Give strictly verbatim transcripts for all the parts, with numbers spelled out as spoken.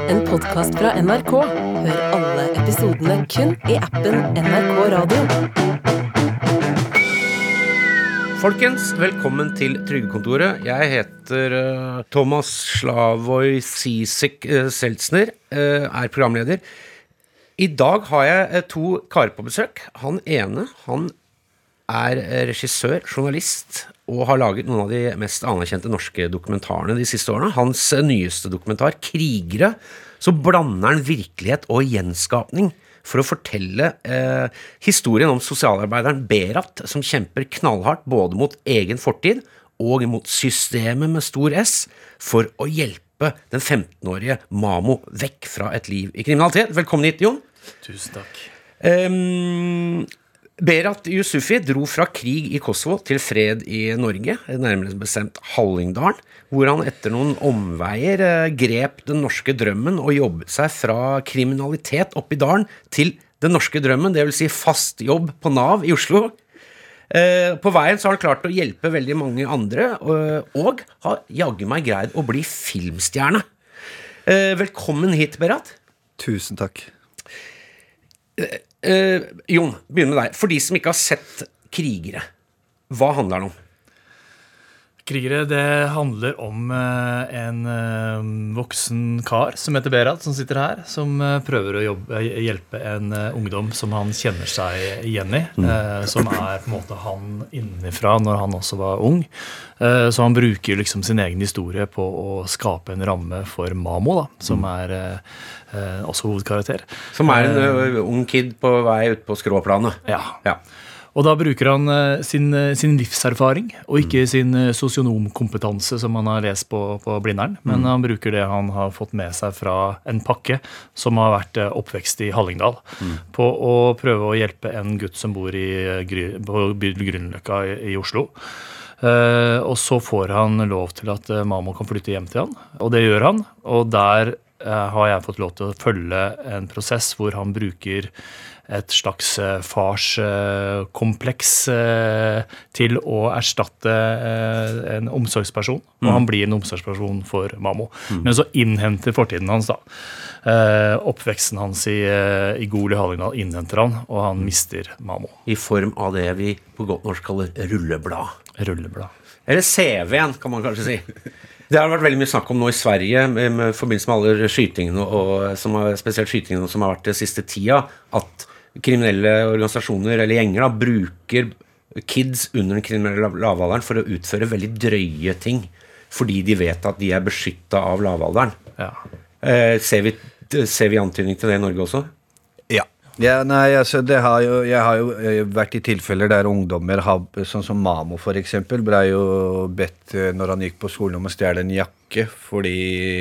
en podcast fra N R K. Hør alle episodene kun i appen N R K Radio. Folkens, velkommen til Trygdekontoret. Jeg heter uh, Thomas Slavoj Zizek uh, Seltzner, uh, er programleder. I dag har jeg uh, to karer på besøk. Han ene, han er regissør, journalist, og har laget noen av de mest anerkjente norske dokumentarene de siste årene. Hans uh, nyeste dokumentar, Krigere, så blander han virkelighet og gjenskapning for å fortelle eh, historien om sosialarbeideren Berat, som kjemper knallhardt både mot egen fortid og mot systemet med stor S, for å hjelpe den femtenårige Mamo vekk fra et liv i kriminalitet. Velkommen hit, Jon. Tusen takk. Um, Berat Yusufi dro fra krig i Kosovo til fred i Norge, nærmere bestemt Hallingdalen, hvor han etter noen omveier eh, grep den norske drømmen og jobbet seg fra kriminalitet opp i dalen til den norske drømmen, det vil si fast jobb på Nav i Oslo. Eh, på veien så har han klart å hjelpe veldig mange andre, og, og har jaggu meg greid å bli filmstjerne. Eh, velkommen hit, Berat. Tusen takk. Eh, eh, Jon, begynn med deg. For de som ikke har sett Krigere, hva handler det om? Krigere, det handler om eh, en eh, voksen kar som heter Berat, som sitter her, som eh, prøver å jobbe, hjelpe en eh, ungdom som han kjenner seg igjen i, eh, som er på en måte han innenfra når han også var ung. Eh, så han bruker liksom sin egen historie på å skape en ramme for Mamo, da, som er eh, eh, også hovedkarakter. Som er en uh, ung kid på vei ut på skråplanet. Ja. Ja. Og da bruker han uh, sin, uh, sin livserfaring, og ikke sin uh, sosionomkompetanse som han har lest på, på Blindern, men mm. han bruker det han har fått med seg fra en pakke som har vært uh, oppvekst i Hallingdal, mm. på å prøve å hjelpe en gutt som bor i, uh, Gry, på Grünerløkka i, i Oslo. Uh, og så får han lov til at uh, Mamo kan flytte hjem til han, og det gjør han, og der uh, har jeg fått lov til å følge en prosess hvor han bruker et slags farskompleks til å erstatte en omsorgsperson, og han blir en omsorgsperson for Mamo. Mm. Men så innhenter fortiden hans da. Oppveksten hans i, i Gol i Hallingdal innhenter han, og han mister Mamo. I form av det vi på godt norsk kaller rulleblad. Rulleblad. Eller C V-en, kan man kanskje si. Det har vært veldig mye snakk om nå i Sverige, med, med forbindelse med alle skytingene, og, som har, spesielt skytingene som har vært det siste tida, at kriminelle organisasjoner eller gjenger da, bruker kids under den kriminelle lavalderen for å utføre veldig drøye ting, fordi de vet at de er beskyttet av lavalderen. Ja. Eh, ser, vi, ser vi antydning til det i Norge også? Ja. Ja, nei, altså, det har jo, jeg har jo vært i tilfeller der ungdommer, har, sånn som Mamo for eksempel, ble jo bedt når han gikk på skolen om å stjele en jakke, fordi,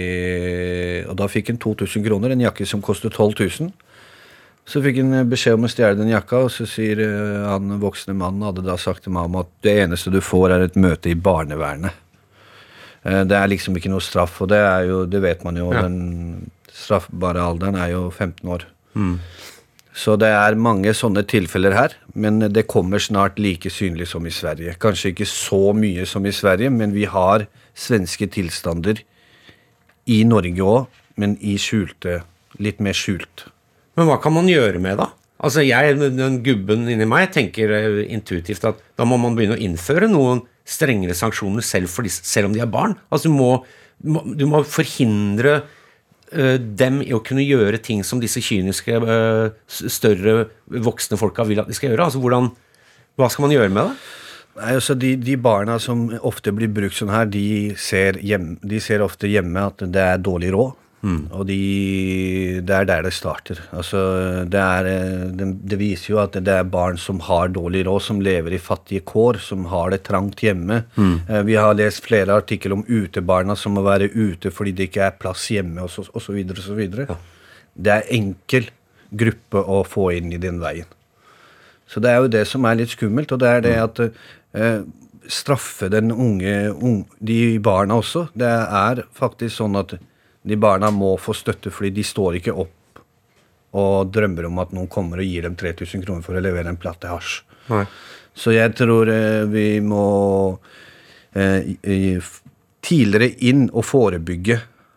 og da fikk han to tusen kroner, en jakke som kostet tolv tusen. Så fikk han beskjed om å stjele den jakka, og så sier han voksne mannen, hadde da sagt til Mamo at det eneste du får er et møte i barnevernet. Det er liksom ikke noe straff, og det er jo, det vet man jo, ja. Den straffbare alderen er jo femten år. Mm. Så det er mange sånne tilfeller her, men det kommer snart like synlig som i Sverige. Kanskje ikke så mye som i Sverige, men vi har svenske tilstander i Norge også, men i skjulte, litt mer skjult. Men hva kan man gjøre med da? Altså jeg, den gubben inni meg, tenker intuitivt at da må man begynne å innføre noen strengere sanksjoner selv, for de, selv om de er barn. Altså du må, du må forhindre uh, dem i å kunne gjøre ting som disse kyniske, uh, større voksne folka vil at de skal gjøre. Altså hvordan, hva skal man gjøre med det? Nei, altså de, de barna som ofte blir brukt sånn her, de ser, hjem, de ser ofte hjemme at det er dårlig råd. Mm. Og de, det er der det starter. Altså, det, er, det, det viser jo at det er barn som har dårlig råd, som lever i fattige kår, som har det trangt hjemme. Mm. Vi har lest flere artikler om utebarna som må være ute fordi det ikke er plass hjemme, og så, og så videre, og så videre. Ja. Det er enkel gruppe å få inn i den veien. Så det er jo det som er litt skummelt, og det er det at eh, straffe den unge, unge, de barna også. Det er faktisk sånn at de barna må få støtte fordi de står ikke opp og drømmer om at noen kommer og gir dem tre tusen kroner for å levere en platte hasj. Nei. Så jeg tror eh, vi må eh, tidligere inn og forebygge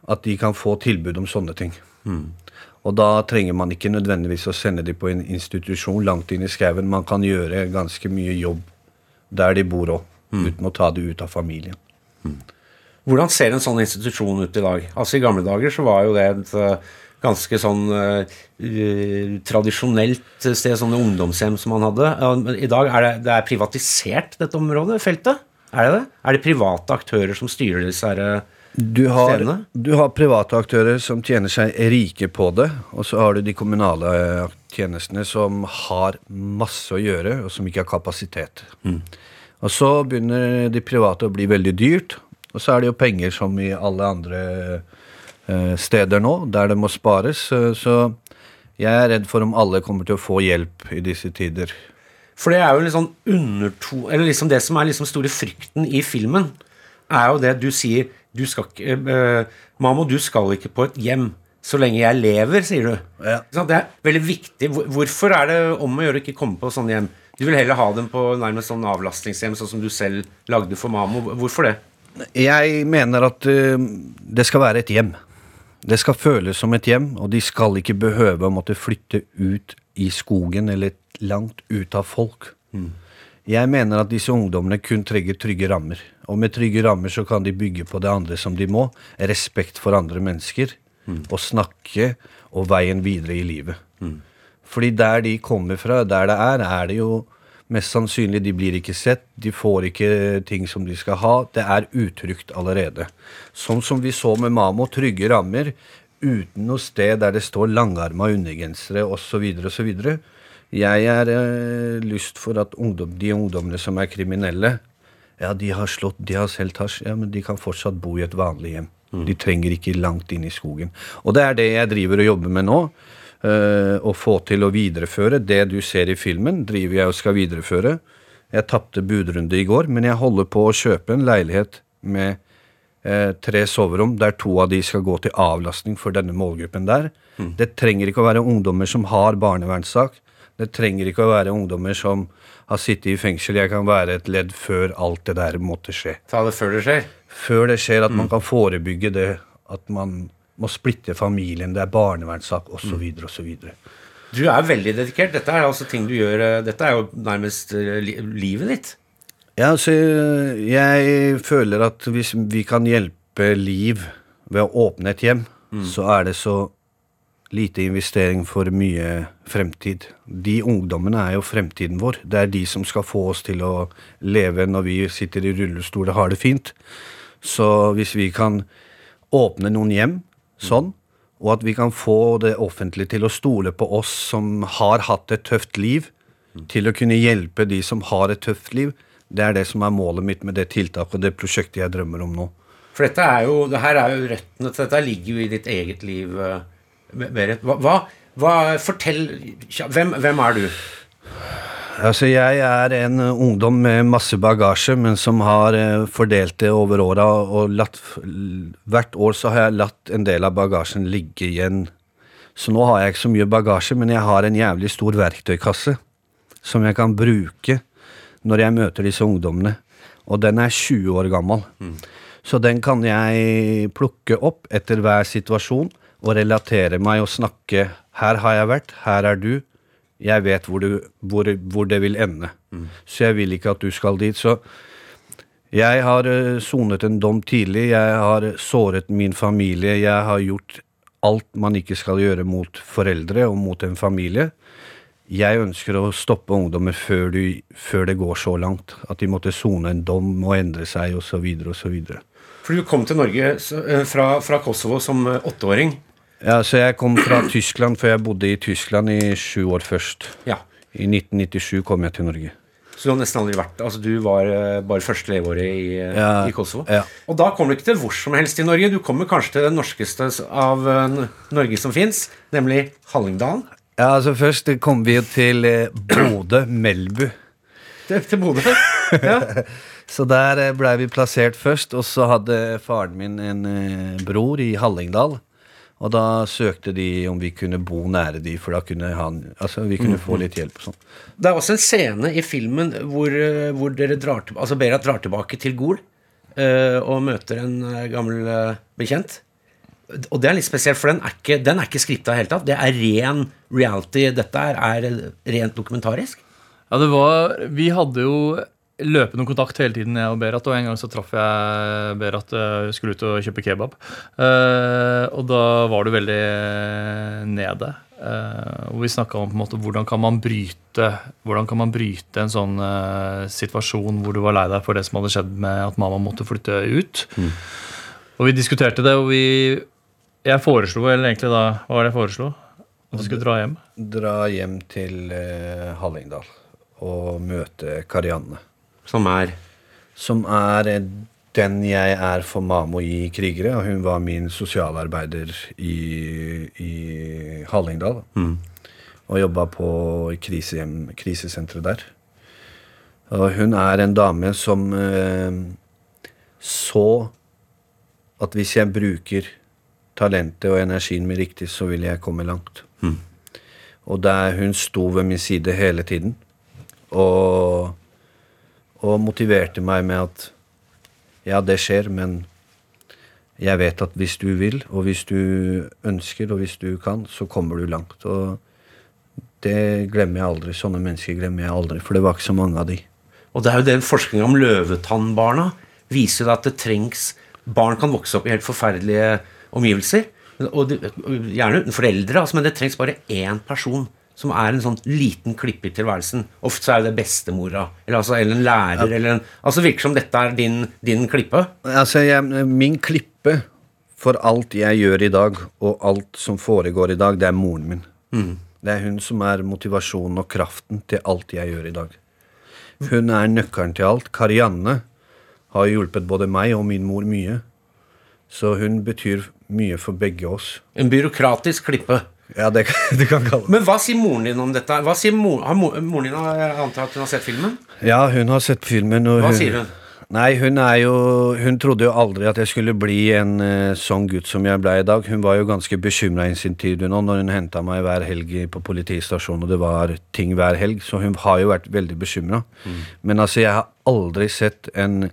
at de kan få tilbud om sånne ting. Mm. Og da trenger man ikke nødvendigvis å sende dem på en institusjon langt inn i skauen. Man kan gjøre ganske mye jobb der de bor også, mm. uten å ta det ut av familien. Mm. Hvordan ser en sånn institusjon ut i dag? Altså i gamle dager så var jo det et uh, ganske sånn uh, tradisjonelt sted, sånne ungdomshjem som man hadde. Uh, I dag er det, det er privatisert dette området, feltet? Er det det? Er det private aktører som styrer disse her uh, Du har, du har private aktører som tjener seg rike på det, og så har du de kommunale tjenestene som har masse å gjøre, og som ikke har kapasitet. Mm. Og så begynner de private å bli veldig dyrt, og så er det jo penger som i alle andre eh, steder nå, der det må spares. Så jeg er redd for om alle kommer til å få hjelp i disse tider. For det er jo litt sånn underto, eller liksom det som er liksom store frykten i filmen, er jo det du sier. Du skal ikke, uh, Mamo, du skal ikke på et hjem så lenge jeg lever, sier du. Ja. Det er veldig viktig. Hvorfor er det om å gjøre ikke komme på sånne hjem? Du vil heller ha dem på nærmest sånn avlastningshjem, sånn som du selv lagde for Mamo. Hvorfor det? Jeg mener at uh, det skal være et hjem. Det skal føles som et hjem, og de skal ikke behøve å måtte flytte ut i skogen eller langt ut av folk. Mm. Jeg mener at disse ungdommene kun trenger trygge rammer. Og med trygge rammer så kan de bygge på det andre som de må. Respekt for andre mennesker. Mm. Og snakke og veien videre i livet. Mm. Fordi der de kommer fra, der det er, er det jo mest sannsynlig de blir ikke sett. De får ikke ting som de skal ha. Det er utrygt allerede. Sånn som vi så med Mamo, trygge rammer, uten noe sted der det står langarma undergensere og så videre og så videre. Jeg er eh, lyst for at ungdom, de ungdommene som er kriminelle, ja, de har slått, de har selv tasj, ja, men de kan fortsatt bo i et vanlig hjem. Mm. De trenger ikke langt inn i skogen. Og det er det jeg driver og jobber med nå, uh, å få til å videreføre. Det du ser i filmen, driver jeg og skal videreføre. Jeg tappte budrunde i går, men jeg holder på å kjøpe en leilighet med uh, tre soverom, der to av de skal gå til avlastning for denne målgruppen der. Mm. Det trenger ikke å være ungdommer som har barnevernssak. Det trenger ikke å være ungdommer som har sittet i fengsel. Jeg kan være et ledd før alt det der måtte skje. Ta det før det skjer? Før det skjer, at mm. man kan forebygge det, at man må splitte familien, det er barnevernssak, og så videre, og så videre. Du er veldig dedikert. Dette er altså ting du gjør, dette er jo nærmest li- livet ditt. Ja, altså, jeg føler at hvis vi kan hjelpe liv ved å åpne et hjem, mm. så er det så lite investering for mye fremtid. De ungdommene er jo fremtiden vår. Det er de som skal få oss til å leve når vi sitter i rullestol og har det fint. Så hvis vi kan åpne noen hjem sånn, og at vi kan få det offentlige til å stole på oss som har hatt et tøft liv, til å kunne hjelpe de som har et tøft liv, det er det som er målet mitt med det tiltaket og det prosjektet jeg drømmer om nå. For dette er jo, det her er jo røttene, dette ligger jo i ditt eget liv, Berit. Hva, hva, hva fortell, hvem, hvem er du? Altså, jeg er en ungdom med masse bagasje, men som har fordelt det over året, og latt, hvert år så har jeg latt en del av bagasjen ligge igjen. Så nå har jeg ikke så mye bagasje, men jeg har en jævlig stor verktøykasse, som jeg kan bruke når jeg møter disse ungdommene. Og den er tjue år gammel. Mm. Så den kan jeg plukke opp etter hver situasjon, og relatere meg og snakke, her har jeg vært, her er du, jeg vet hvor, du, hvor, hvor det vil ende. Mm. Så jeg vil ikke at du skal dit. Så jeg har uh, sonet en dom tidlig, jeg har såret min familie, jeg har gjort alt man ikke skal gjøre mot foreldre og mot en familie. Jeg ønsker å stoppe ungdommer før, du, før det går så langt, at de måtte sone en dom og endre seg, og så videre, og så videre. For du kom til Norge fra, fra Kosovo som åtteåring. Ja, så jeg kom fra Tyskland, for jeg bodde i Tyskland i sju år først. Ja. I nitten nittisju kom jeg til Norge. Så du har nesten aldri vært, altså du var bare første leveåret i, ja, i Kosovo. Ja. Og da kom du ikke til hvor som helst i Norge, du kommer kanskje til den norskeste av Norge som finnes, nemlig Hallingdalen. Ja, altså først kom vi jo til Bodø, Melbu. Til, til Bodø? Ja. Så der ble vi plassert først, og så hadde faren min en bror i Hallingdal, og da søkte de om vi kunne bo nære de, for da kunne han, altså vi kunne få litt hjelp og sånn. Det er også en scene i filmen hvor, hvor dere drar, altså Berat drar tilbake til Gol uh, og møter en uh, gammel uh, bekjent. Og det er litt spesielt, for den er ikke, den er ikke skriptet helt av. Det er ren reality. Dette er, er rent dokumentarisk. Ja, det var, vi hadde jo løpende kontakt hele tiden, jeg og Berat, og en gang så traff jeg Berat, skulle ut og kjøpe kebab. Uh, og da var du veldig nede. Uh, og vi snakket om på en måte, hvordan kan man bryte, hvordan kan man bryte en sånn uh, situasjon hvor du var lei deg for det som hadde skjedd med at mamma måtte flytte ut. Mm. Og vi diskuterte det, og vi jeg foreslo, eller egentlig da, hva var det jeg foreslo? At du skulle dra hjem? Dra hjem til uh, Hallingdal og møte Karianne. Som er? Som er den jeg er for Mamo i Krigere, og hun var min sosialarbeider i, i Hallingdal. Mm. Og jobbet på krisehjem, krisesentret der. Og hun er en dame som uh, så at hvis jeg bruker talentet og energien min riktig, så vil jeg komme langt. Mm. Og der hun sto ved min side hele tiden, og, og motiverte meg med at ja, det skjer, men jeg vet at hvis du vil, og hvis du ønsker, og hvis du kan, så kommer du langt. Og det glemmer jeg aldri. Sånne mennesker glemmer jeg aldri, for det var ikke så mange av de. Og det er jo den forskningen om løvetannbarna viser at det trengs, barn kan vokse opp i helt forferdelige omgivelser, og det, gjerne uten foreldre, altså, men det trengs bare én person som er en sånn liten klippe i tilværelsen. Ofte så er det bestemora, eller, altså, eller en lærer, ja. Eller en, altså virker som dette er din, din klippe. Altså, jeg, min klippe for alt jeg gjør i dag, og alt som foregår i dag, det er moren min. Mm. Det er hun som er motivasjonen og kraften til alt jeg gjør i dag. Hun er nøkkelen til alt. Karianne har hjulpet både meg og min mor mye. Så hun betyr mye for begge oss. En byråkratisk klippe. Ja, det, det kan kalle det. Men hva sier moren din om dette? Hva sier mor, har mor, moren din har antatt at hun har sett filmen? Ja, hun har sett filmen. Og hva hun, sier hun? Nei, hun er jo, hun trodde jo aldri at jeg skulle bli en uh, sånn gutt som jeg ble i dag. Hun var jo ganske bekymret i sin tid nå, når hun hentet meg hver helg på politistasjonen, og det var ting hver helg, så hun har jo vært veldig bekymret. Mm. Men altså, jeg har aldri sett en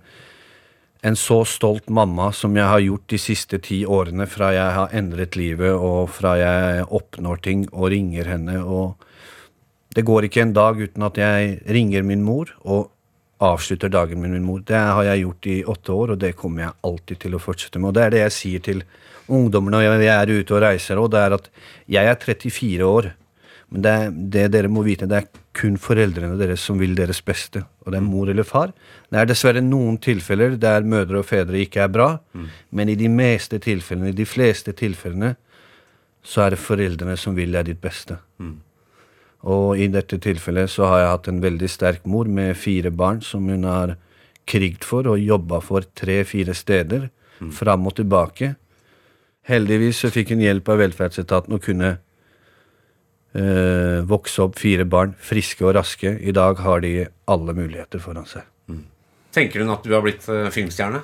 En så stolt mamma som jeg har gjort de siste ti årene, fra jeg har endret livet, og fra jeg oppnår ting og ringer henne. Og det går ikke en dag uten at jeg ringer min mor og avslutter dagen med min mor. Det har jeg gjort i åtte år, og det kommer jeg alltid til å fortsette med. Og det er det jeg sier til ungdommene når jeg er ute og reiser, og det er at jeg er trettifire år. Men det, det dere må vite, det er kun foreldrene deres som vil deres beste. Og det er mor eller far. Det er dessverre noen tilfeller der mødre og fedre ikke er bra, mm. men i de meste tilfellene, i de fleste tilfellene, så er det foreldrene som vil deg ditt beste. Mm. Og i dette tilfellet så har jeg hatt en veldig sterk mor med fire barn som hun har krigt for og jobbet for tre-fire steder, mm. fram og tilbake. Heldigvis så fikk hun hjelp av velferdsetaten og kunne Uh, vokse opp fire barn, friske og raske. I dag har de alle muligheter foran seg. Mm. Tenker hun at du har blitt uh, filmstjerne?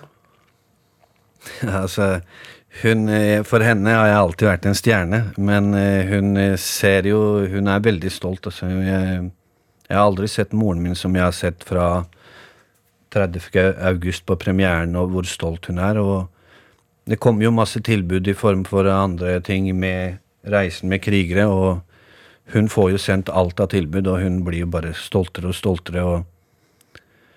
altså, hun, for henne har jeg alltid vært en stjerne, men uh, hun ser jo, hun er veldig stolt. Altså. Jeg, jeg har aldri sett moren min som jeg har sett fra tredivte august på premieren, og hvor stolt hun er. Og det kommer jo masse tilbud i form for andre ting med reisen med krigere, og hun får jo sendt alt av tilbud, og hun blir jo bare stoltere og stoltere, og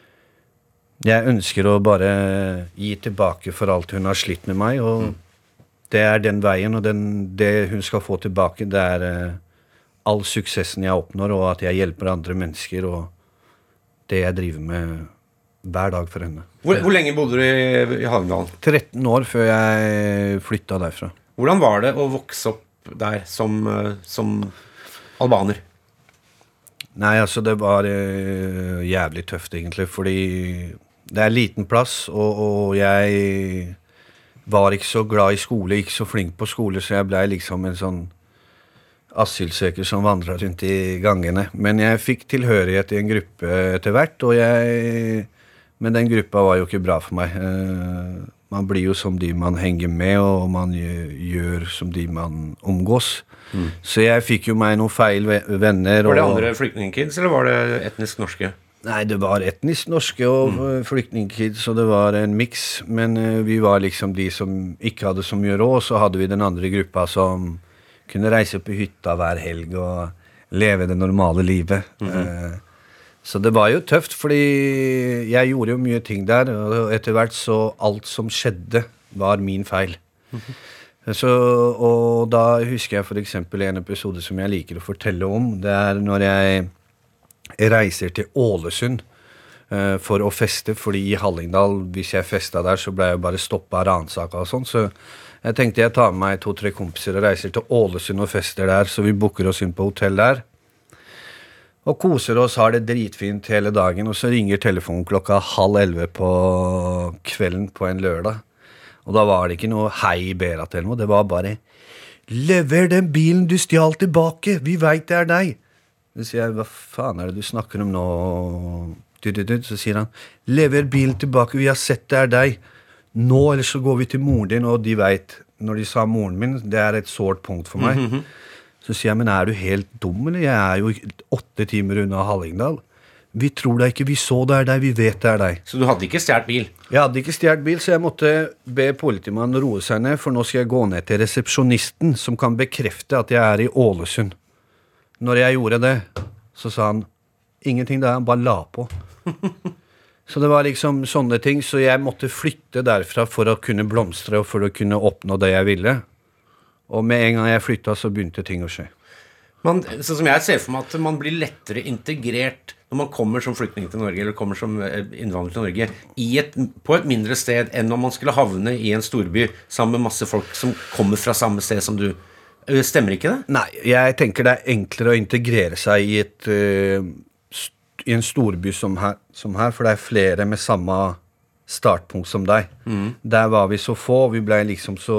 jeg ønsker å bare gi tilbake for alt hun har slitt med meg, og mm. det er den veien, og den, det hun skal få tilbake, det er uh, all suksessen jeg oppnår, og at jeg hjelper andre mennesker, og det jeg driver med hver dag for henne. Hvor, hvor lenge bodde du i, i Hallingdal? tretten år før jeg flyttet derfra. Hvordan var det å vokse opp der som, som albaner? Nei, altså det var uh, jævlig tøft egentlig, fordi det er liten plass, og, og jeg var ikke så glad i skole, ikke så flink på skole, så jeg ble liksom en sånn asylsøker som vandret rundt i gangene. Men jeg fikk tilhørighet i en gruppe etter hvert, og jeg, men den gruppa var jo ikke bra for meg. Uh, man blir jo som de man henger med, og man gjør, gjør som de man omgås. Mm. Så jeg fikk jo meg noen feil venner. Var det og, andre flyktningkids, eller var det etnisk norske? Nei, det var etnisk norske og mm. flyktningkids, så det var en mix, men uh, vi var liksom de som ikke hadde så mye råd, så hadde vi den andre gruppa som kunne reise på hytta hver helg og leve det normale livet. Mm-hmm. Uh, så det var jo tøft, fordi jeg gjorde jo mye ting der, og etter hvert så alt som skjedde var min feil. Mm-hmm. Så, og da husker jeg for eksempel en episode som jeg liker å fortelle om, det er når jeg Jeg reiser til Ålesund uh, for å feste, fordi i Hallingdal, hvis jeg festet der, så ble jeg bare stoppet av ransaker og sånn, så jeg tenkte jeg tar med meg to-tre kompiser og reiser til Ålesund og fester der, så vi booker oss inn på hotell der, og koser oss, har det dritfint hele dagen, og så ringer telefonen klokka halv elleve på kvelden på en lørdag, og da var det ikke noe hei Berat eller noe, det var bare lever den bilen du stjal tilbake, vi vet det er deg. Så sier jeg, hva faen er det du snakker om nå? Du, du, du. Så sier han, lever bilen tilbake, vi har sett det er deg. Nå, eller så går vi til moren din, og de vet, når de sa moren min, det er et sårt punkt for meg. Mm-hmm. Så sier jeg, men er du helt dum, eller? Jeg er jo åtte timer unna Hallingdal. Vi tror deg ikke, vi så det er deg, vi vet det er deg. Så du hadde ikke stjert bil? Jeg hadde ikke stjert bil, så jeg måtte be politimannen roe seg ned, for nå skal jeg gå ned til resepsjonisten, som kan bekrefte at jeg er i Ålesund. Når jeg gjorde det, så sa han ingenting der, han bare la på. Så det var liksom sånne ting, så jeg måtte flytte derfra for å kunne blomstre og for å kunne oppnå det jeg ville. Og med en gang jeg flyttet, så begynte ting å skje. Man, sånn som jeg ser for meg at man blir lettere integrert når man kommer som flyktning til Norge, eller kommer som innvandrer til Norge, i et, på et mindre sted enn når man skulle havne i en storby sammen med masse folk som kommer fra samme sted som du. Stemmer ikke det? Nei, jeg tenker det er enklere å integrere seg i, et, uh, st- i en storby som her, som her, for det er flere med samme startpunkt som deg. Mm. Der var vi så få, vi ble liksom så...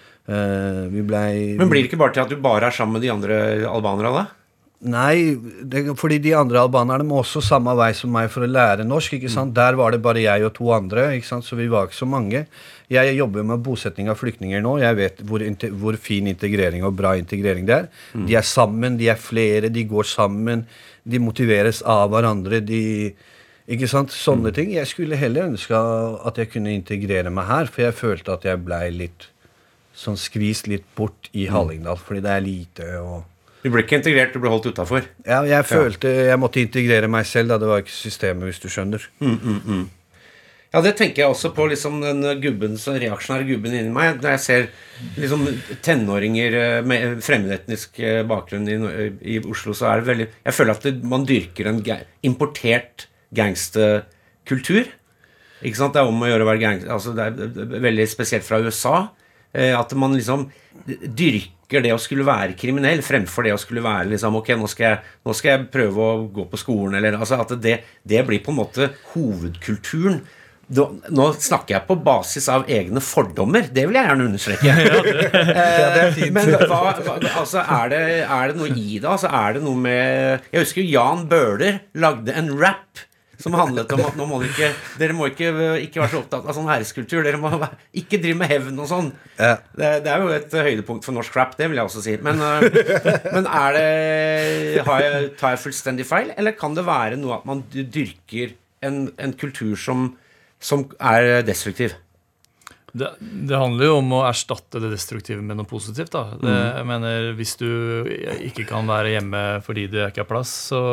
Uh, vi ble... Men blir det ikke bare til at du bare er sammen med de andre albanere da? Nei, det, fordi de andre albanerne må også samme vei som meg for å lære norsk, ikke sant? Mm. Der var det bare jeg og to andre, ikke sant? Så vi var ikke så mange. Jeg jobber med bosetning av flyktninger nå, jeg vet hvor, hvor fin integrering og bra integrering det er. Mm. De er sammen, de er flere, de går sammen, de motiveres av hverandre, de... Ikke sant? Sånne mm. ting. Jeg skulle heller ønske at jeg kunne integrere meg her, for jeg følte at jeg ble litt sånn skvist litt bort i Hallingdal, fordi det er lite og... Du ble ikke integrert, du ble holdt utenfor. Ja, jeg følte jeg måtte integrere meg selv, da det var ikke systemet, hvis du skjønner. Mm, mm, mm. Ja, det tenker jeg også på, liksom den gubben, så reaksjonære gubben inni meg, når jeg ser liksom tenåringer med fremmedetnisk bakgrunn i, i Oslo, så er det veldig... Jeg føler at det, man dyrker en ga, importert gangsterkultur. Ikke sant? Det er om å gjøre å være gangster, altså det er veldig spesielt fra U S A, at man liksom dyrker det å skulle være kriminell fremfor det å skulle være liksom, ok, nå skal jeg, nå skal jeg prøve å gå på skolen, eller altså at det, det blir på en måte hovedkulturen. Da, nå snakker jeg på basis av egne fordommer, det vil jeg gjerne understreke. Ja, det, ja, det er fint. Men hva, hva, altså, er, det, er det noe i det? Altså, er det noe med... Jeg husker Jan Bøhler lagde en rap som handlet om at nå må dere ikke, dere må ikke, ikke være så opptatt av sånn æreskultur, dere må ikke drive med hevn og sånn. Ja. Det, det er jo et høydepunkt for norsk rap, det vil jeg også si. Men, men er det, har jeg, tar jeg fullstendig feil, eller kan det være noe at man dyrker en, en kultur som, som er destruktiv? Det, det handler jo om å erstatte det destruktive med noe positivt da. Det, jeg mener, hvis du ikke kan være hjemme fordi det ikke er plass, så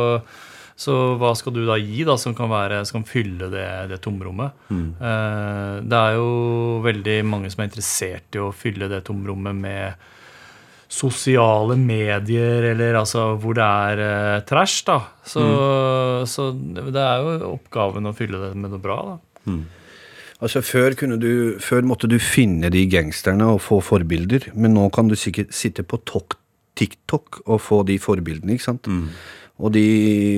Så hva skal du da gi da, som kan, være, som kan fylle det, det tomrommet? Mm. Eh, det er jo veldig mange som er interessert i å fylle det tomrommet med sosiale medier, eller altså hvor det er eh, trash da. Så, mm. så det er jo oppgaven å fylle det med noe bra da. Mm. Altså før, kunne du, før måtte du finne de gangsterne og få forbilder, men nå kan du sikkert sitte på TikTok og få de forbildene, ikke sant? Mm. Og de,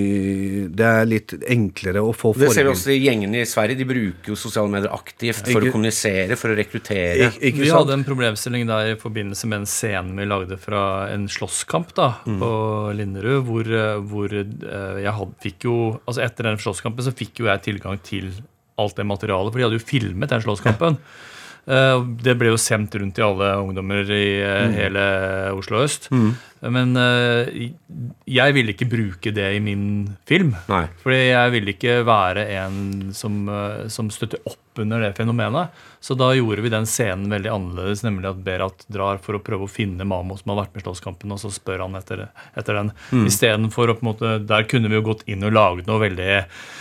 det er litt enklere å få forbilder. Det ser vi også i gjengene i Sverige, de bruker jo sosiale medier aktivt for ikke, å kommunisere, for å rekruttere. Ikke, ikke vi sant? Hadde en problemstilling der i forbindelse med en scene vi lagde fra en slåsskamp da, mm. på Linderud, hvor, hvor jeg hadde, fikk jo, altså etter den slåsskampen så fikk jo jeg tilgang til alt det materialet, for de hadde jo filmet den slåsskampen. Uh, det ble jo sendt rundt i alle ungdommer i uh, mm. hele Oslo Øst. Mm. Men uh, jeg ville ikke bruke det i min film. Nei. Fordi jeg ville ikke være en som, uh, som støtter opp under det fenomenet. Så da gjorde vi den scenen veldig annerledes, nemlig at Berat drar for å prøve å finne Mamo som har vært med i slåsskampen, og så spør han etter, etter den. Mm. I stedet for å på en måte, der kunne vi jo gått inn og laget noe veldig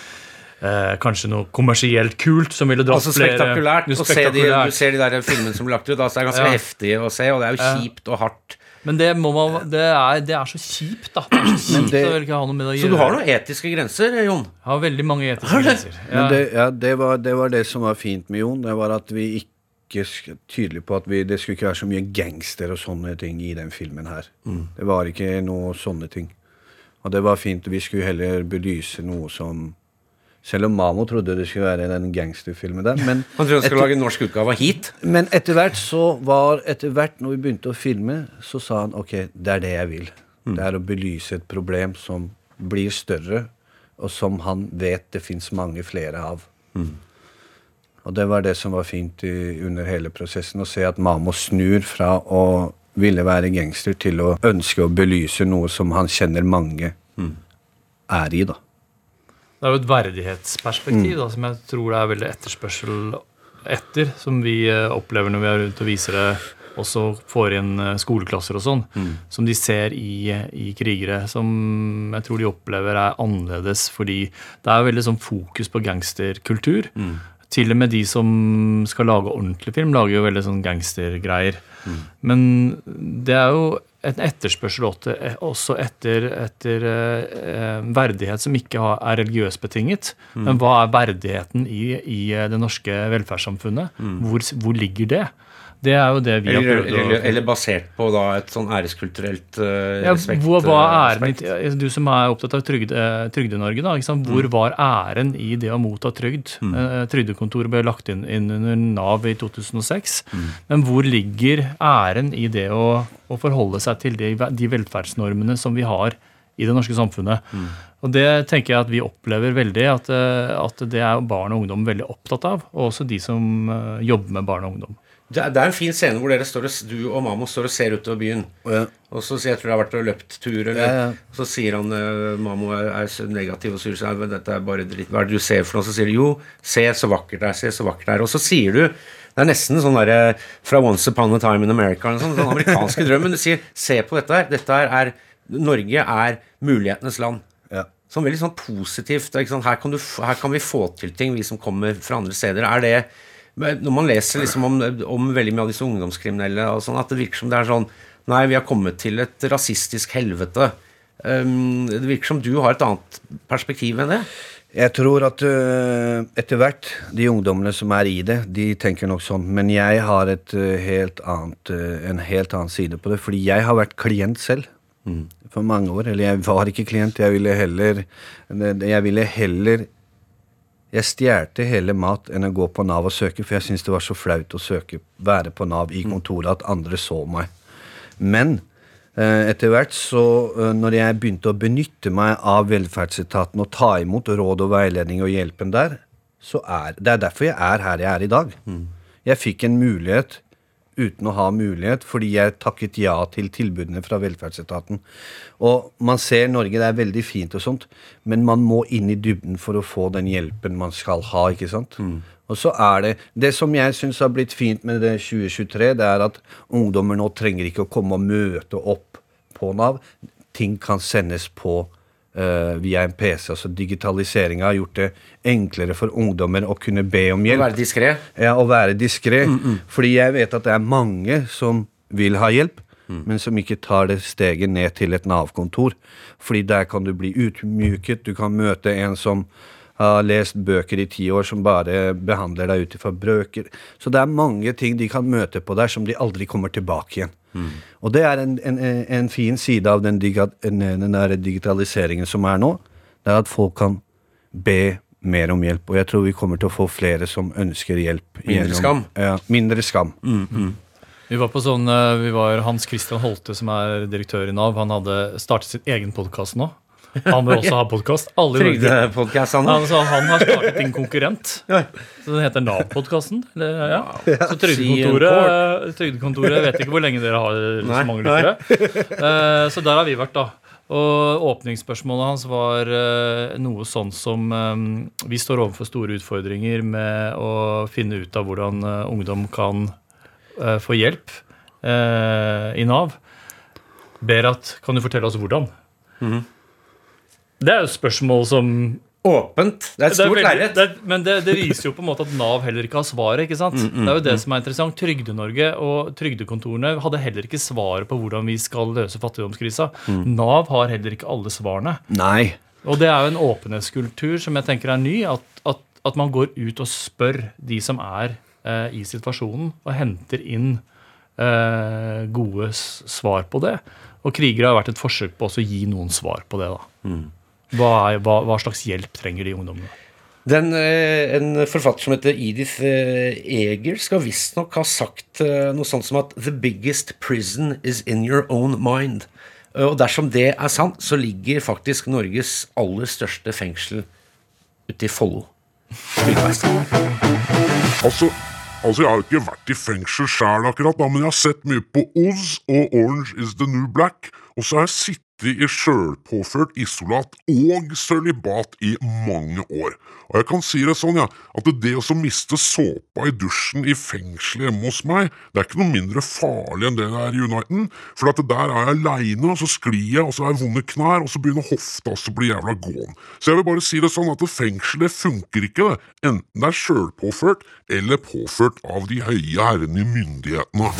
Eh, kanskje noe kommersielt kult som ville dratt altså, flere spektakulært, og se de, du ser de der filmene som er lagt ut, altså, det er ganske ja. heftig å se, og det er jo kjipt og hardt. Men det, må man, det, er, det er så kjipt da. Det er så kjipt det, å ikke ha noe med det å gjøre. Så du har noen etiske grenser, Jon? Jeg har veldig mange etiske grenser. Ja. Men det, ja, det, var, det var det som var fint med Jon, det var at vi ikke tydelig på at vi, det skulle ikke være så mye gangster og sånne ting i den filmen her. Mm. Det var ikke noe sånne ting. Og det var fint, vi skulle heller belyse noe som selv om Mamo trodde det skulle være den gangsterfilmen der. Men han trodde han skulle lage en norsk utgave av Heat. Men etter hvert så var, etter hvert når vi begynte å filme, så sa han, ok, det er det jeg vil. Mm. Det er å belyse et problem som blir større, og som han vet det finnes mange flere av. Mm. Og det var det som var fint i, under hele prosessen, å se at Mamo snur fra å ville være gangster til å ønske å belyse noe som han kjenner mange mm. er i da. Det er jo et verdighetsperspektiv da, som jeg tror det er veldig etterspørsel etter, som vi opplever når vi er ute og viser det, også får inn skoleklasser og sånn, mm. som de ser i, i krigere, som jeg tror de opplever er annerledes, fordi det er veldig sånn fokus på gangsterkultur. Mm. Til og med de som skal lage ordentlig film, lager jo veldig sånn gangstergreier. Mm. Men det er jo en etterspørsel også etter, etter eh, verdighet som ikke er religiøst betinget. Mm. Men hva er verdigheten i, i det norske velferdssamfunnet? Mm. Hvor, hvor ligger det? Det er jo det vi eller, har prøvd å... Eller, eller basert på da et sånn æreskulturelt uh, ja, respekt. Hvor var æren, du som er opptatt av trygde, Trygde-Norge da, ikke sant? Hvor mm. var æren i det å motta trygd? Mm. Uh, trygdekontoret ble lagt inn, inn under Nav i to tusen og seks. Mm. Men hvor ligger æren i det å, å forholde seg til de, de velferdsnormene som vi har i det norske samfunnet? Mm. Og det tenker jeg at vi opplever veldig, at, at det er barn og ungdom veldig opptatt av, og også de som uh, jobber med barn og ungdom. Det er, det er en fin scene hvor dere står og, du og Mamo står og ser ut over byen. Ja. Og så sier jeg, jeg tror det har vært og løpt tur, eller, ja, ja. Og så sier han, uh, Mamo er, er negativ og sur, så er, dette er bare dritt. Hva er det du ser for noe? Så sier du, jo, se så vakkert det er, se så vakkert det er. Og så sier du, det er nesten sånn der, fra Once Upon a Time in America, en sånn, sånn amerikanske drøm, men du sier, se på dette her, dette her er, Norge er mulighetenes land. Ja. Sånn veldig sånn positivt, ikke sant? Her, kan du, her kan vi få til ting, vi som kommer fra andre steder. Er det... Når man leser liksom om, om veldig mye av disse ungdomskriminelle og sånn, at det virker som det er sånn, nei, vi har kommet til et rasistisk helvete. Um, det virker som du har et annet perspektiv enn det. Jeg tror at uh, etter hvert, de ungdommene som er i det, de tenker nok sånn, men jeg har et uh, helt annet, uh, en helt annen side på det, fordi jeg har vært klient selv mm. for mange år, eller jeg var ikke klient, jeg ville heller, jeg ville heller Jeg stjerte hele mat enn å gå på Nav og søke, for jeg synes det var så flaut å søke, være på Nav i kontoret, at andre så meg. Men eh, etter hvert så, eh, når jeg begynte å benytte meg av velferdsetaten og ta imot råd og veiledning og hjelpen der, så er det er derfor jeg er her jeg er i dag. Mm. Jeg fikk en mulighet uten å ha mulighet, fordi jeg takket ja til tilbudene fra velferdsetaten. Og man ser Norge, det er veldig fint og sånt, men man må inn i dybden for å få den hjelpen man skal ha, ikke sant? Mm. Og så er det, det som jeg synes har blitt fint med det tjue tjuetre, det er at ungdommer nå trenger ikke å komme og møte opp på Nav. Ting kan sendes på Uh, via en P C, altså digitaliseringen har gjort det enklere for ungdommer å kunne be om hjelp. Å være diskret. Ja, å være diskret. Mm, mm. Fordi jeg vet at det er mange som vil ha hjelp, mm. men som ikke tar det steget ned til et Nav-kontor. Fordi der kan du bli utmyket, du kan møte en som har lest bøker i ti år, som bare behandler deg utifra bøker. Så det er mange ting de kan møte på der, som de aldri kommer tilbake igjen. Mm. Og det er en, en, en fin side av den, diga, den der digitaliseringen som er nå, det er at folk kan be mer om hjelp, og jeg tror vi kommer til å få flere som ønsker hjelp. Mindre gjennom, skam. Ja, mindre skam. Mm, mm. Vi var på sånn, vi var Hans Christian Holte, som er direktør i Nav, han hadde startet sin egen podcast nå, Han vil også ha podcast. Alle i Norge. Trygdepodcast, han. Han, så han har startet en konkurrent. Så den heter NAV-podcasten. eller, Ja. Så trygdekontoret, trygdekontoret vet ikke hvor lenge dere har så mange lyttere. Eh, Så der har vi vært, da. Og åpningsspørsmålet hans var eh, noe sånn som eh, vi står overfor store utfordringer med å finne ut av hvordan eh, ungdom kan eh, få hjelp eh, i NAV. Berat, kan du fortelle oss hvordan? Mm-hmm. Det er jo et spørsmål som Åpent. Det er et stort lerret. Men det, det viser jo på en måte at NAV heller ikke har svaret, ikke sant? Mm, mm, det er jo det mm. som er interessant. Trygde-Norge og trygdekontorene hadde heller ikke svaret på hvordan vi skal løse fattigdomskrisa. Mm. NAV har heller ikke alle svarene. Nei. Og det er jo en åpenhetskultur som jeg tenker er ny, at, at, at man går ut og spør de som er eh, i situasjonen, og henter inn eh, gode svar på det. Og krigere har vært et forsøk på å gi noen svar på det da. Mm. Hva, er, hva, hva slags hjelp trenger de ungdommene? Den, eh, en forfatter som heter Edith eh, Eger skal visst nok ha sagt eh, noe sånt som at «The biggest prison is in your own mind». Eh, og dersom det er sant, så ligger faktisk Norges aller største fengsel ute i Follo. Altså, altså, jeg har ikke vært i fengsel selv akkurat, da, men jeg har sett mye på Oz og Orange is the New Black, og så har jeg sittet i selvpåført isolat og sølibat i mange år. Og jeg kan si det sånn, ja, at det å miste såpa i dusjen i fengselet hjemme hos meg, det er ikke noe mindre farlig enn det der i Uniten, for at der er jeg alene, og så sklir jeg, og så er jeg vonde knær, og så begynner hofta, og så blir jævla gåen. Så jeg vil bare si det sånn at fengselet funker ikke det, enten det er selvpåført, eller påført av de høye herrene i myndighetene.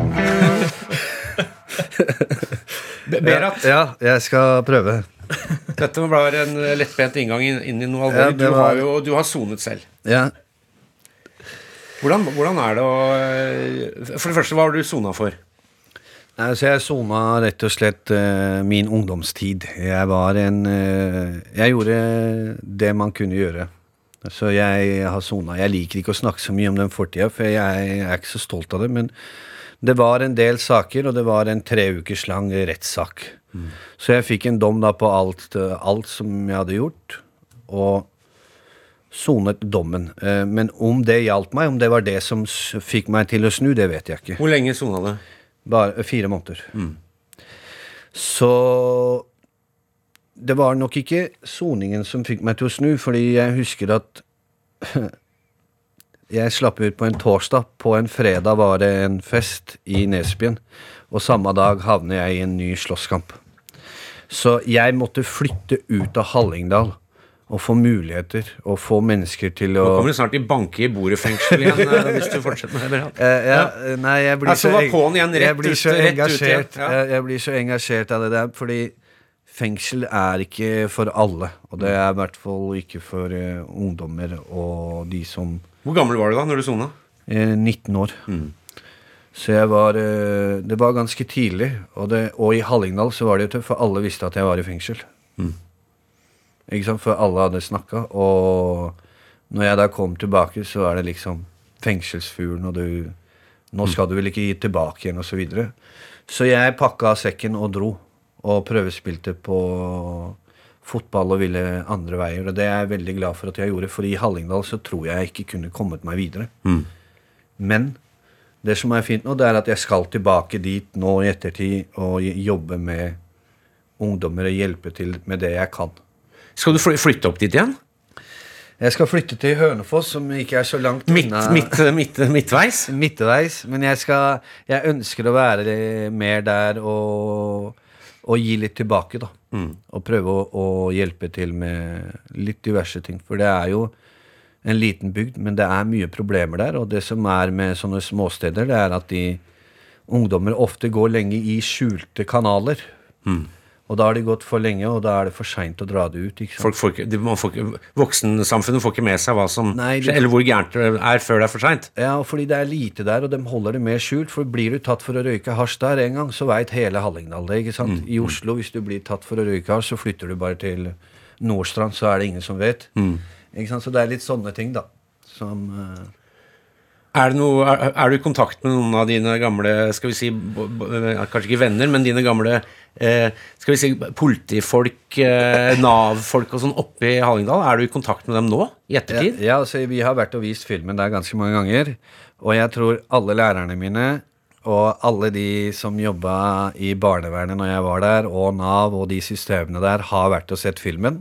Berat? Ja, jeg skal prøve. Dette var en lettbent inngang inn, inn i noe alvorlig. Ja, var... Du har jo du har sonet selv. Ja. Hvordan, hvordan er det å... For det første, hva har du sonet for? Nei, så jeg sonet rett og slett uh, min ungdomstid. Jeg var en... Uh, jeg gjorde det man kunne gjøre. Så jeg har sonet. Jeg liker ikke å snakke så mye om den fortiden, for jeg er ikke så stolt av det, men... Det var en del saker, og det var en tre ukers lang rettssak. Mm. Så jeg fikk en dom da på alt, alt som jeg hadde gjort, og sonet dommen. Men om det hjalp meg, om det var det som fikk meg til å snu, det vet jeg ikke. Hvor lenge sonet du? Bare fire måneder. Mm. Så det var nok ikke soningen som fikk meg til å snu, fordi jeg husker at... Jeg slapp ut på en torsdag. På en fredag var det en fest i Nesbyen, og samme dag havnet jeg i en ny slåsskamp. Så jeg måtte flytte ut av Hallingdal og få muligheter, og få mennesker til å... Nå kommer du snart i banke i borefengsel igjen, hvis du fortsetter med det. Uh, ja, nei, jeg blir altså, så, igjen, jeg blir så ut, engasjert, ut, ja. jeg, jeg blir så engasjert av det der, fordi fengsel er ikke for alle, og det er i hvert fall ikke for uh, ungdommer og de som... Hvor gammel var du da, når du sonet? Eh, nitten år. Mm. Så jeg var, eh, det var ganske tidlig, og, det, og i Hallingdal så var det jo tøft, for alle visste at jeg var i fengsel. Mm. Ikke sant? For alle hadde snakket, og når jeg da kom tilbake, så er det liksom fengselsfuren, og du, nå skal du vel ikke gi tilbake igjen, og så videre. Så jeg pakket av sekken og dro, og prøvespilte på... fotball og ville andre veier, og det er jeg veldig glad for at jeg gjorde, for i Hallingdal så tror jeg ikke kunne kommet meg videre. Mm. Men det som er fint nå, det er at jeg skal tilbake dit nå i ettertid og jobbe med ungdommer og hjelpe til med det jeg kan. Skal du flytte opp dit igjen? Jeg skal flytte til Hønefoss, som ikke er så langt midt, midt, midt, midtveis? Midtveis, men jeg, skal, jeg ønsker å være mer der og, og gi litt tilbake da. Mm. Og prøve å, å hjelpe til med litt diverse ting, for det er jo en liten bygd, men det er mye problemer der, og det som er med sånne småsteder, det er at de ungdommer ofte går lenge i skjulte kanaler, mm. og da har de gått for lenge, og da er det for sent å dra det ut, ikke sant? Folk får ikke, de, man får ikke, voksensamfunnet får ikke med seg hva som Nei, det, eller hvor gærent det er før det er for sent. Ja, fordi det er lite der, og de holder det mer skjult, for blir du tatt for å røyke hasj der en gang, så vet hele Hallingdal det, ikke sant? Mm. I Oslo, hvis du blir tatt for å røyke hasj, så flytter du bare til Nordstrand, så er det ingen som vet. Mm. Ikke sant? Så det er litt sånne ting da, som... Uh... Er, det noe, er, er du i kontakt med noen av dine gamle, skal vi si, b- b- kanskje ikke venner, men dine gamle, eh, skal vi si, politifolk, eh, Nav-folk og sånn oppe i Hallingdal? Er du i kontakt med dem nå, i ettertid? Ja, ja, altså, vi har vært og vist filmen der ganske mange ganger, og jeg tror alle lærerne mine, og alle de som jobbet i barnevernet når jeg var der, og Nav og de systemene der, har vært og sett filmen.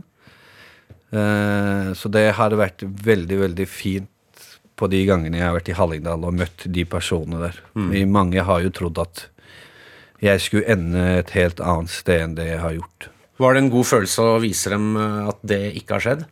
Eh, så det har vært veldig, veldig fint på de gangene jeg har vært i Hallingdal og møtt de personene der. Mm. Mange har jo trodd at jeg skulle ende et helt annet sted enn det jeg har gjort. Var det en god følelse å vise dem at det ikke har skjedd?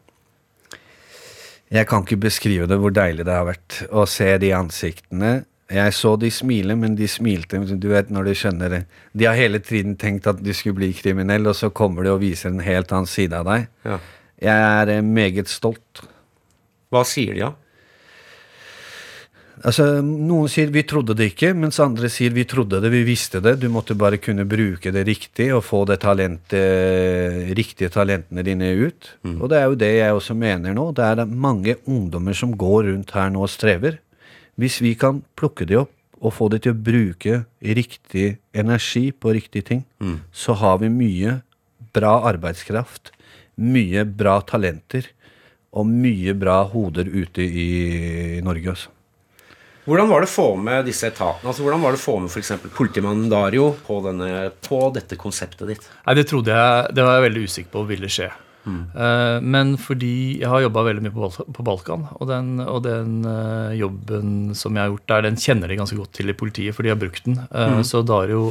Jeg kan ikke beskrive det hvor deilig det har vært å se de ansiktene. Jeg så de smile, men de smilte, du vet når de skjønner det. De har hele tiden tenkt at du skulle bli kriminell, og så kommer de og viser en helt annen side av deg. Ja. Jeg er meget stolt. Hva sier de da? Altså, noen sier vi trodde det ikke, mens andre sier vi trodde det, vi visste det. Du måtte bare kunne bruke det riktig og få det talentet, riktige talentene dine ut. Mm. Og det er jo det jeg også mener nå. Det er mange ungdommer som går rundt her nå og strever. Hvis vi kan plukke det opp og få det til å bruke riktig energi på riktige ting, mm. så har vi mye bra arbeidskraft, mye bra talenter og mye bra hoder ute i Norge også. Hvordan var det å få med disse etatene? Altså, hvordan var det å få med for eksempel politimannen Dario på, denne, på dette konseptet ditt? Nei, det trodde jeg, det var jeg veldig usikker på ville skje. Mm. Uh, men fordi jeg har jobbet veldig mye på, Bal- på Balkan, og den, og den uh, jobben som jeg har gjort der, den kjenner de ganske godt til i politiet, fordi jeg har brukt den. Uh, mm. Så Dario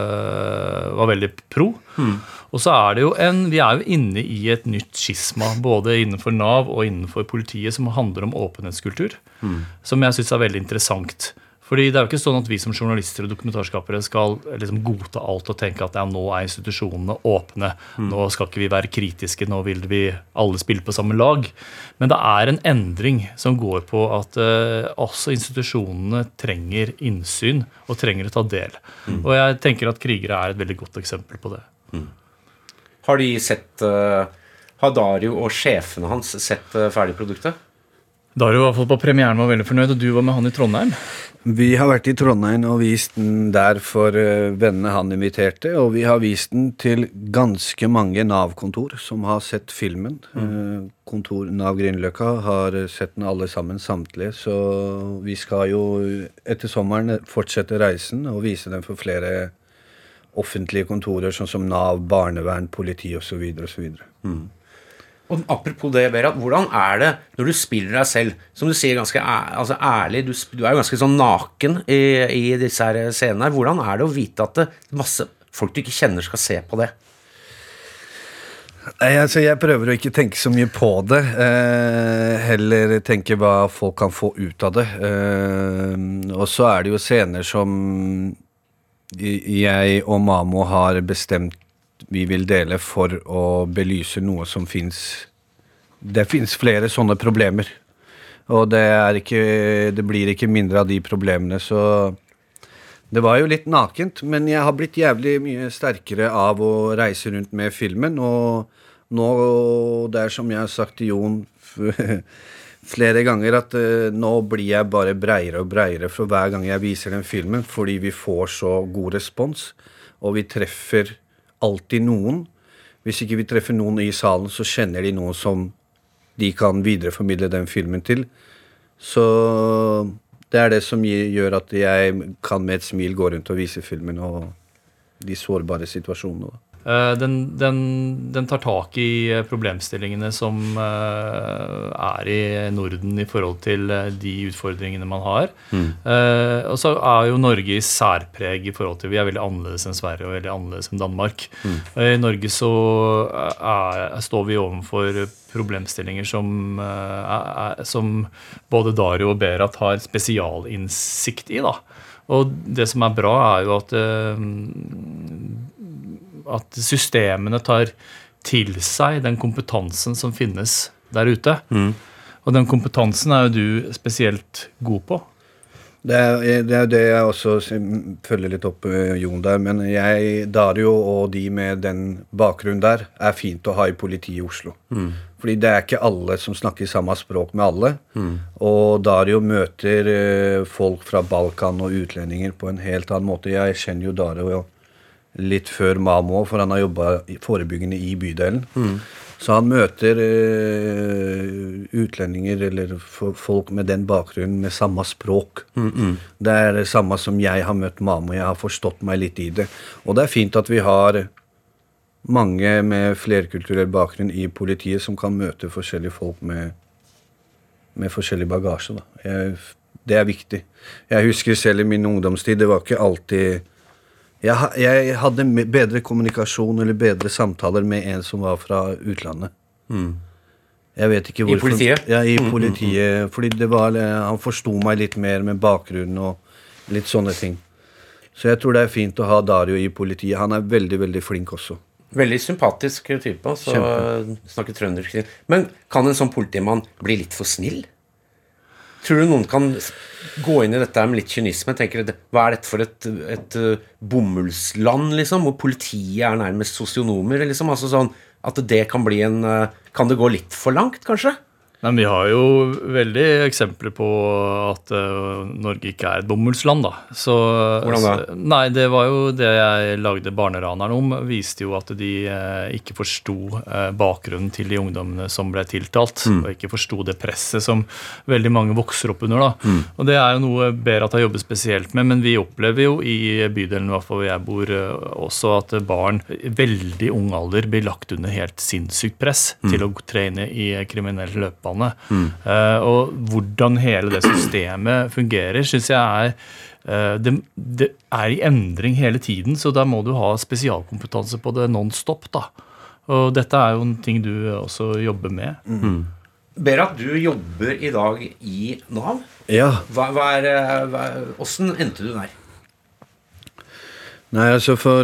uh, var veldig pro. Mm. Og så er det jo en, vi er jo inne i et nytt skisma, både innenfor Nav og innenfor politiet, som handler om åpenhetskultur, mm. som jeg synes er veldig interessant. Fordi det er jo ikke sånn at vi som journalister og dokumentarskapere skal liksom godta alt og tenke at ja, nå er institusjonene åpne, mm. nå skal ikke vi være kritiske, nå vil vi alle spille på samme lag. Men det er en endring som går på at uh, også institusjonene trenger innsyn og trenger å ta del. Mm. Og jeg tenker at Krigere er et veldig godt eksempel på det. Mm. Har de sett, uh, har Dario og sjefene hans sett uh, ferdigproduktet? Dario var på premieren var veldig fornøyd, og du var med han i Trondheim. Vi har vært i Trondheim og vist den der for uh, vennene han inviterte, og vi har vist den til ganske mange Nav-kontor som har sett filmen. Mm. Uh, kontor Nav Grünerløkka har sett den alle sammen samtlige, så vi skal jo etter sommeren fortsette reisen og vise den for flere offentlige kontorer, sånn som Nav, barnevern, politi og så videre og så videre. Mm. Og apropos det, Berat, hvordan er det når du spiller deg selv, som du sier ganske æ- altså ærlig, du, du er jo ganske sånn naken i, i disse her scenene her, hvordan er det å vite at det, masse folk du ikke kjenner skal se på det? Nei, altså jeg prøver å ikke tenke så mye på det, eh, heller tenke hva folk kan få ut av det. Eh, og så er det jo scener som jeg og Mamo har bestemt vi vil dele for å belyse noe som finnes. Det finnes flere sånne problemer, og det, er ikke, det blir ikke mindre av de problemene, så det var jo litt nakent, men jeg har blitt jævlig mye sterkere av å reise rundt med filmen, og nå, det er som jeg har sagt til Jon flere ganger, at uh, nå blir jeg bare breiere og breiere for hver gang jeg viser den filmen, fordi vi får så god respons, og vi treffer alltid noen. Hvis ikke vi treffer noen i salen, så kjenner de noen som de kan videreformidle den filmen til. Så det er det som gjør at jeg kan med et smil gå rundt og vise filmen og de sårbare situasjonene. Den, den, den tar tak i problemstillingene som er i Norden i forhold til de utfordringene man har. Mm. Og så er jo Norge i særpreg i forhold til, vi er veldig annerledes enn Sverige og veldig annerledes enn Danmark. Mm. I Norge så er, står vi overfor problemstillinger som, er, som både Dario og Berat har spesialinnsikt i da. Og det som er bra er jo at at systemene tar til seg den kompetansen som finnes der ute. Mm. Og den kompetansen er jo du spesielt god på. Det er det, er det jeg også følger litt opp, Jon, der, men jeg, Dario og de med den bakgrunnen der, er fint å ha i politiet i Oslo. Mm. Fordi det er ikke alle som snakker samme språk med alle. Mm. Og Dario møter uh, folk fra Balkan og utlendinger på en helt annen måte. Jeg kjenner jo Dario litt før Mamo, for han har jobbet forebyggende i bydelen. Mm. Så han møter uh, utlendinger eller folk med den bakgrunnen med samme språk. Mm, mm. Det er det samme som jeg har møtt Mamo. Jeg har forstått meg litt i det. Og det er fint at vi har mange med flerkulturell bakgrunn i politiet som kan møte forskjellige folk med, med forskjellig bagasje. Da. Jeg, det er viktig. Jeg husker selv i min ungdomstid, det var ikke alltid... Jeg, jeg hadde bedre kommunikasjon eller bedre samtaler med en som var fra utlandet. Mm. Jeg vet ikke hvorfor. I politiet? Ja, i politiet. Mm, mm. Fordi det var, han forstod meg litt mer med bakgrunnen og litt sånne ting. Så jeg tror det er fint å ha Dario i politiet. Han er veldig, veldig flink også. Veldig sympatisk type, så snakker trøndersk. Men kan en sånn politimann bli litt for snill? Tror du noen kan gå inn i dette med litt kynisme? Tenker du, hva er dette for et, et bomullsland, liksom? Hvor politiet er nærmest sosionomer, liksom? Altså sånn, at det kan bli en... Kan det gå litt for langt, kanskje? Nei, vi har jo veldig eksempler på at uh, Norge ikke er et bomullsland, da. Så, Hvordan da? Så, nei, det var jo det jeg lagde Barneraneren om, viste jo at de uh, ikke forstod uh, bakgrunnen til de ungdommene som ble tiltalt, mm. og ikke forstod det presset som veldig mange vokser opp under, da. Mm. Og det er jo noe Berat har jobbet spesielt med, men vi opplever jo i bydelen, i hvert fall hvor jeg bor, uh, også at barn i veldig ung alder blir lagt under helt sinnssykt press mm. til å trene i kriminell løpebane. Mm. Uh, og hvordan hele det systemet fungerer, synes jeg er uh, det, det er i endring hele tiden, så da må du ha spesialkompetanse på det non-stop da. Og dette er jo en ting du også jobber med. Mm. Berat, du jobber i dag i Nav. Ja. Hva, hva er, hva, hvordan endte du der? Nei, altså for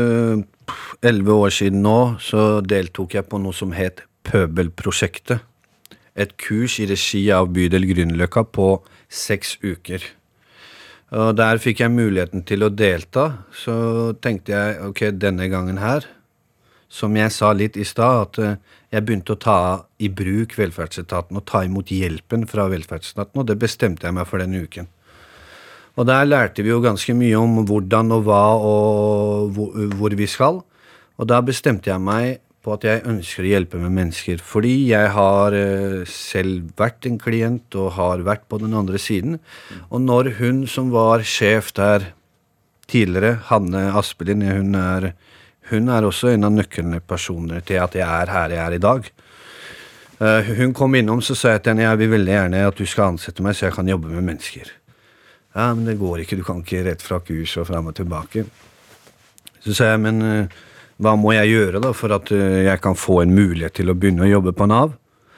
elleve uh, år siden nå så deltok jeg på noe som het Pøbelprosjektet. Et kurs i regi av bydel Grünerløkka på seks uker. Og der fikk jeg muligheten til å delta, så tenkte jeg, ok, denne gangen her, som jeg sa litt i stad, at jeg begynte å ta i bruk velferdsetaten og ta imot hjelpen fra velferdsetaten, og det bestemte jeg meg for denne uken. Og der lærte vi jo ganske mye om hvordan og hva og hvor, hvor vi skal, og da bestemte jeg meg på at jeg ønsker å hjelpe med mennesker, fordi jeg har uh, selv vært en klient og har vært på den andre siden. Og når hun som var sjef der tidligere, Hanne Aspelin, hun er, hun er også en av nøklene personer til at jeg er her jeg er i dag. Uh, hun kom innom, så sa jeg til henne, jeg vil veldig gjerne at du skal ansette meg, så jeg kan jobbe med mennesker. Ja, men det går ikke, du kan ikke rett fra kurs og frem og tilbake. Så sa jeg, men... Uh, hva må jeg gjøre da, for at jeg kan få en mulighet til å begynne å jobbe på Nav?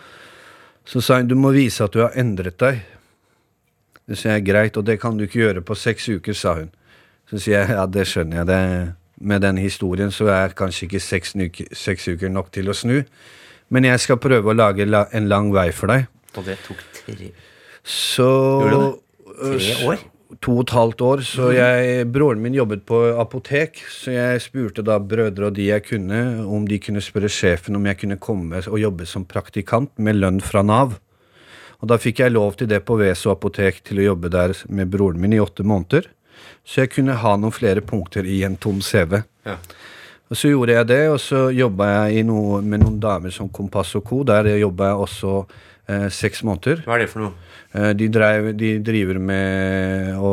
Så sa hun, du må vise at du har endret deg. Det sier jeg, greit, og det kan du ikke gjøre på seks uker, sa hun. Så sier jeg, ja, det skjønner jeg. Det, med den historien så er kanskje ikke seks, uker, seks uker nok til å snu. Men jeg skal prøve å lage en lang vei for deg. Og det tok tre... Så... Gjorde det? Tre år? To og et halvt år, så jeg, broren min jobbet på apotek, så jeg spurte da brødre og de jeg kunne, om de kunne spørre sjefen om jeg kunne komme og jobbe som praktikant med lønn fra Nav. Og da fikk jeg lov til det på Veso apotek til å jobbe der med broren min i åtte måneder, så jeg kunne ha noen flere punkter i en tom C V. Ja. Og så gjorde jeg det, og så jobbet jeg i noe, med noen damer som Kompass og Co. Der jobbet jeg også eh, seks måneder. Hva er det for noe? De, drev, de driver med å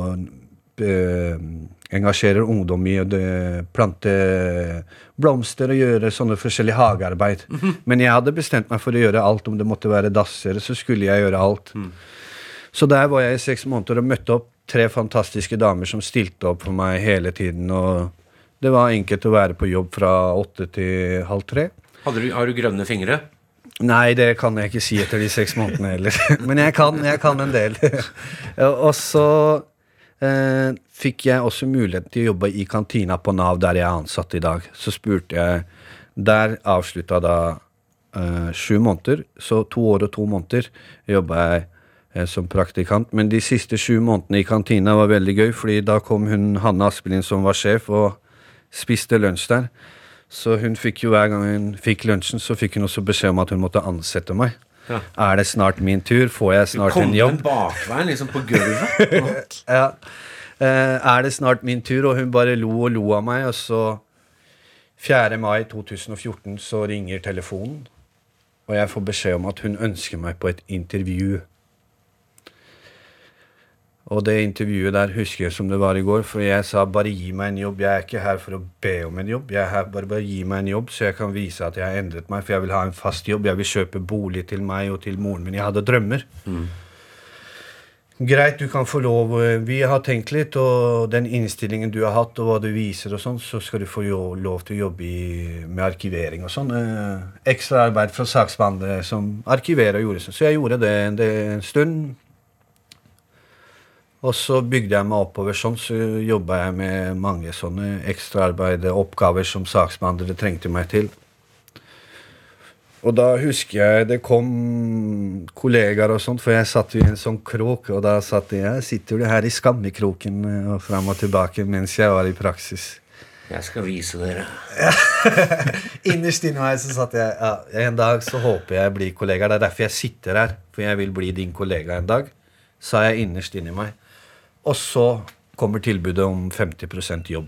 eh, engasjere ungdom i å plante blomster og gjøre sånne forskjellige hagearbeid. Mm-hmm. Men jeg hadde bestemt meg for å gjøre alt. Om det måtte være dasser, så skulle jeg gjøre alt. Mm. Så der var jeg i seks måneder og møtte opp tre fantastiske damer som stilte opp for meg hele tiden. Og det var enkelt å være på jobb fra åtte til halv tre. Hadde du, har du grønne fingre? Nei, det kan jeg ikke si etter de seks månedene heller. Men jeg kan, jeg kan en del. Og så eh, fikk jeg også mulighet til å jobbe i kantina på Nav, der jeg er ansatt i dag. Så spurte jeg, der avsluttet da eh, sju måneder, så to år og to måneder jobbet jeg eh, som praktikant. Men de siste sju månedene i kantina var veldig gøy, fordi da kom hun, Hanne Aspelin, som var sjef, og spiste lunsj der. Så hun fikk jo hver gang hun fikk lunsjen, så fikk hun også beskjed om at hun måtte ansette meg. Ja. Er det snart min tur? Får jeg snart en jobb? Kom en bakveien liksom på gulvet. Ja. Uh, er det snart min tur? Og hun bare lo og lo av meg, og så fjerde mai to tusen og fjorten så ringer telefonen, og jeg får beskjed om at hun ønsker meg på et intervju. Og det intervjuet der husker jeg som det var i går, for jeg sa bare gi meg en jobb, jeg er ikke her for å be om en jobb, jeg er her bare, bare gi meg en jobb, så jeg kan vise at jeg har endret meg, for jeg vil ha en fast jobb, jeg vil kjøpe bolig til meg og til moren min, jeg hadde drømmer. Mm. Greit, du kan få lov, vi har tenkt litt, og den innstillingen du har hatt, og hva du viser og sånn, så skal du få jo, lov til å jobbe i, med arkivering og sånn. Eh, ekstra arbeid fra saksbehandlere som arkiverer og gjorde sånn, så jeg gjorde det, det en stund. Og så bygde jeg meg oppover sånn, så jobbet jeg med mange sånne ekstraarbeid, oppgaver som saksbehandlere trengte meg til. Og da husker jeg det kom kollegaer og sånt, for jeg satt i en sånn krok, og da satt jeg, sitter du her i skammekroken og frem og tilbake mens jeg var i praksis. Jeg skal vise dere. Innerst inni meg så satt jeg, ja, en dag så håper jeg blir kollega, det er derfor jeg sitter her, for jeg vil bli din kollega en dag, sa jeg innerst inni meg. Og så kommer tilbudet om femti prosent jobb.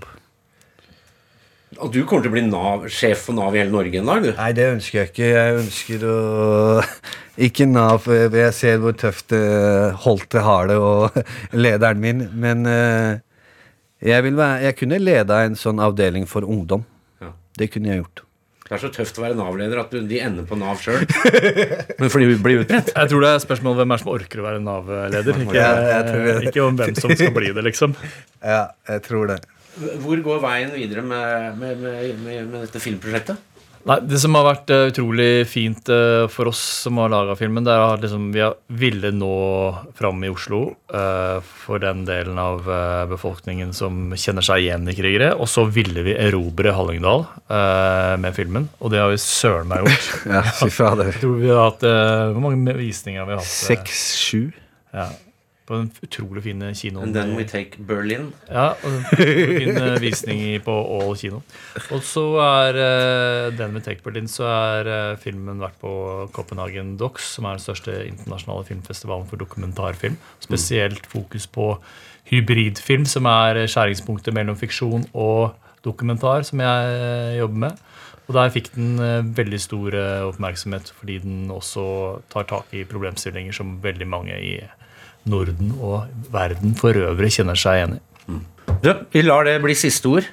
Og du kommer til å bli NAV, sjef for NAV i hele Norge en dag, du? Nei, det ønsker jeg ikke. Jeg ønsker å... Ikke NAV, for jeg ser hvor tøft Holte har det, og lederen min. Men jeg, vil være, jeg kunne lede en sånn avdeling for ungdom. Ja. Det kunne jeg gjort. Det er så tøft å være NAV-leder at de ender på NAV selv. Men fordi vi blir utbrent. Jeg tror det er spørsmål hvem er som orker å være NAV-leder. Ikke, ja, ikke om hvem som skal bli det, liksom. Ja, jeg tror det. Hvor går veien videre med, med, med, med, med dette filmprosjektet? Nei, det som har vært uh, utrolig fint uh, for oss som har laget filmen, det er at liksom, vi har ville nå frem i Oslo uh, for den delen av uh, befolkningen som kjenner seg igjen i krigere, og så ville vi erobre Hallingdal uh, med filmen, og det har vi søren meg gjort. Ja, fy fader. Jeg tror vi har hatt, uh, hvor mange visninger har vi hatt? Seks, sju. Ja. På en utrolig fin kino. And then we take Berlin. Ja, og en fin visning på All kino. Og så er uh, den med Take Berlin, så er uh, filmen vært på Copenhagen Docs, som er den største internasjonale filmfestivalen for dokumentarfilm. Spesielt fokus på hybridfilm, som er skjæringspunktet mellom fiksjon og dokumentar, som jeg uh, jobber med. Og der fikk den uh, veldig stor uh, oppmerksomhet, fordi den også tar tak i problemstillinger som veldig mange i Norden og verden for øvrig kjenner seg igjen i. Mm. Du, vi lar det bli siste ord.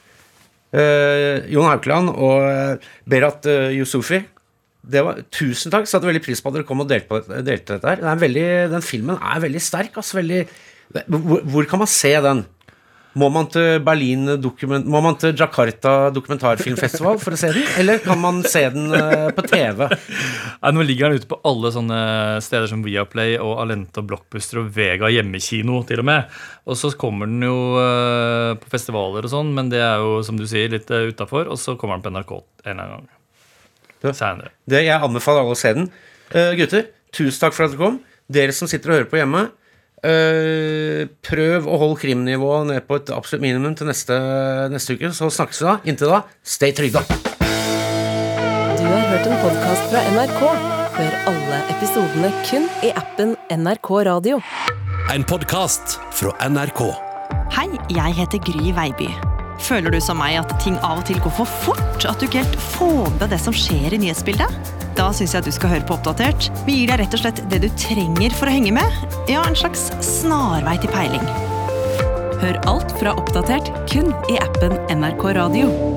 Uh, Jon Haukeland og Berat uh, Yusufi, det var, tusen takk, satte veldig pris på at dere kom og delte, på, delte dette her. Den, er veldig, den filmen er veldig sterk, altså, veldig, hvor, hvor kan man se den? Må man til Berlin dokument, må man til Jakarta dokumentarfilmfestival for å se den, eller kan man se den uh, på T V? Nei, nå ligger den ute på alle sånne steder som Viaplay og Alente og Blockbuster og Vega hjemmekino til og med. Og så kommer den jo uh, på festivaler og sånn, men det er jo, som du sier, litt uh, utenfor, og så kommer den på N R K en eller annen gang. Senere. Det, jeg anbefaler alle å se den. Uh, gutter, tusen takk for at dere kom. Dere som sitter og hører på hjemme, Uh, prøv å holde krimnivået ned på et absolutt minimum til neste, neste uke, så snakkes vi da. Inntil da, stay trygg da. Du har hørt en podcast fra N R K. Hør alle episodene kun i appen N R K Radio. En podcast fra N R K. Hei, jeg heter Gry Veiby. Føler du som meg at ting av og til går for fort, at du ikke helt får med det som skjer i nyhetsbildet? Da synes jeg at du skal høre på Oppdatert. Vi gir deg rett og slett det du trenger for å henge med. Ja, en slags snarvei til peiling. Hør alt fra Oppdatert kun i appen N R K Radio.